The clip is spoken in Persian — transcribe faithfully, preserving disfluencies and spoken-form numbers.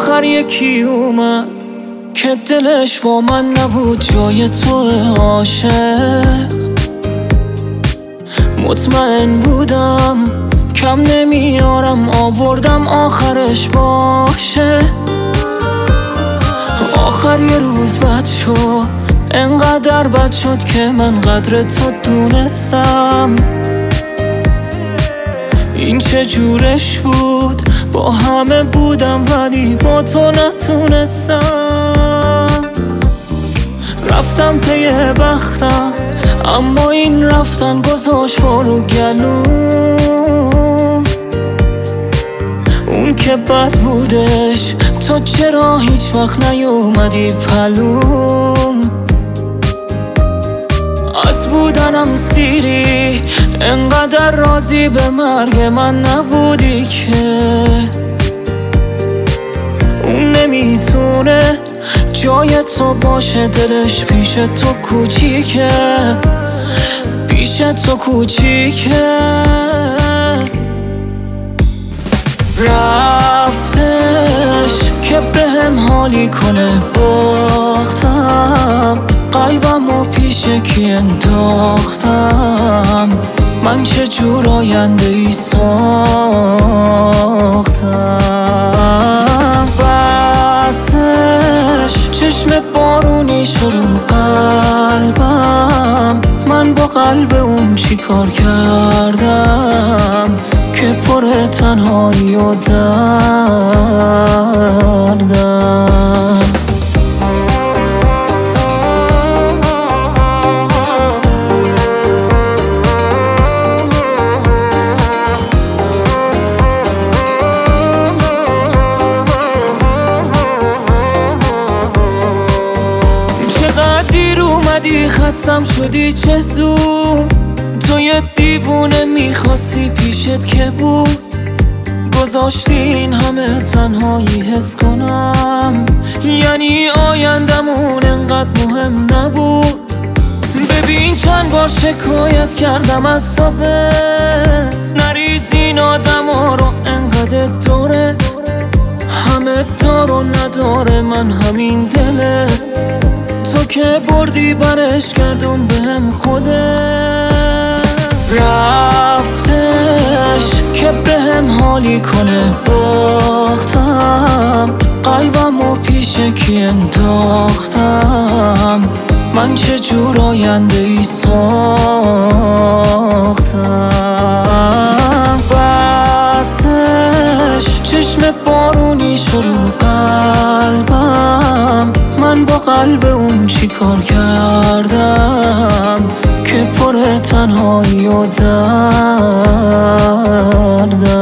آخر یکی اومد که دلش با من نبود جای تو عاشق. مطمئن بودم کم نمیارم آوردم آخرش باشه. آخر یه روز بد شد، انقدر بد شد که من قدر تو دونستم. این چه جورش بود، با همه بودم ولی با تو نتونستم. رفتم پی بختم اما این رفتن گذاشت بارو گلوم. اون که بد بودش تو چرا هیچ وقت نیومدی پلوم. از بودنم سیری انقدر راضی به مرگ من نبودی که اون نمیتونه جای تو باشه. دلش پیش تو کوچیکه، پیش تو کوچیکه. رفتش که بهم حالی کنه باختم، قلبمو پیش کی انداختم. من چه جور آینده ای ساختم. بستش چشم بارونی شروع قلبم. من با قلب اون چی کار کردم که پر تنهایی و دردم. خستم شدی چه زود، تو یه دیوونه میخواستی پیشت که بود. گذاشتی این همه تنهایی حس کنم، یعنی آیندمون انقدر مهم نبود. ببین چند بار شکایت کردم از صبحت، نریزین آدم ها رو انقدر دورت. همه دار و نداره من همین دله، تو که بردی برش گردون بهم خوده. رفتش که بهم حالی کنه باختم، قلبمو پیش کی انداختم. من چه جور آینده ای ساختم. بستش چشم بارونی شروع قلبم. من با قلب اون چی کار کردم که پر تنهایی و دردم.